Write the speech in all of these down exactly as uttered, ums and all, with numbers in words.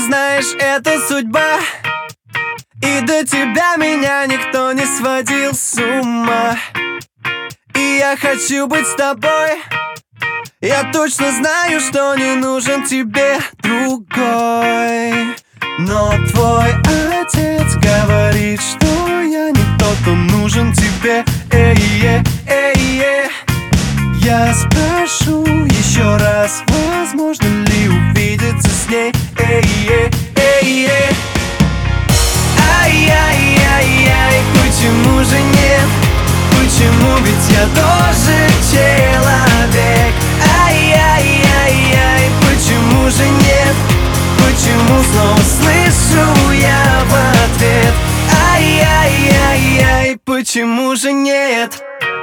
знаешь, это судьба, и до тебя меня никто не сводил с ума. И я хочу быть с тобой. Я точно знаю, что не нужен тебе другой. Но твой отец говорит, что я не тот, кто нужен тебе. Эй-е, эй-е. Я спрошу еще раз, возможно ли увидеться с ней. Эй-е, эй-е. Ай-яй-яй-яй, почему же нет? Почему, ведь я тоже человек? Ай-яй-яй-яй, почему же нет? Почему снова слышу я в ответ? Ай-яй-яй-яй, почему же нет?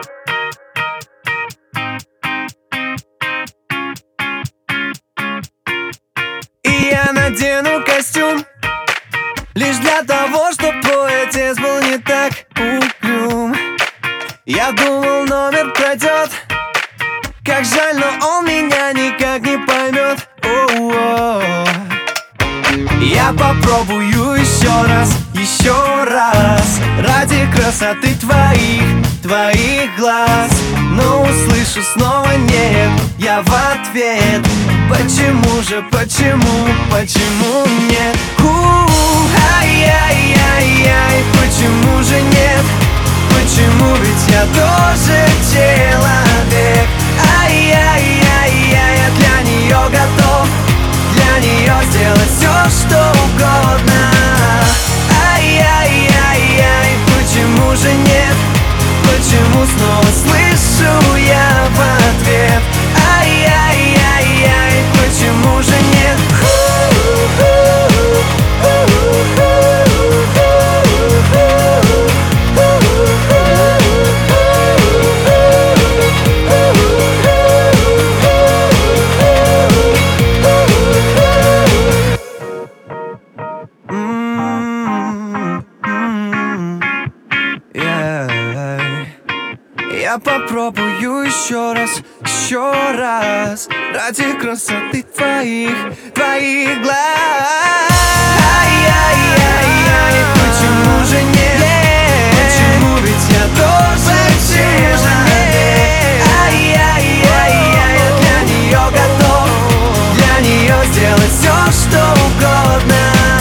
И я надену костюм лишь для того, чтоб твой отец был не так угрюм. Я думал, номер пройдет, как жаль, но он меня никак не поймет. О-о-о. Я попробую еще раз, еще раз, ради красоты твоих, твоих глаз. Но услышу снова нет, я в ответ. Почему же, почему, почему нет? У-у-у, ай-яй-яй-яй, почему же нет? Почему, ведь я тоже человек? Ай-яй-яй-яй, я для нее готов, для нее сделать все, что угодно. Ай-яй-яй-яй, почему же нет? Почему снова слышу я в ответ? Ай-яй-яй-яй, почему же нет? Я попробую еще раз, еще раз, ради красоты твоих, твоих глаз. Ай-яй-яй-яй, почему же нет? Почему, ведь я тоже человек? Ай-яй-яй-яй, я для нее готов, для нее сделать все, что угодно.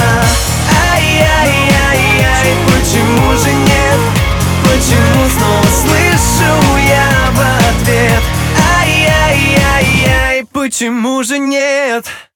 Ай-яй-яй-яй, почему же нет? Почему снова слышу я в ответ? Ай-яй-яй-яй, почему же нет?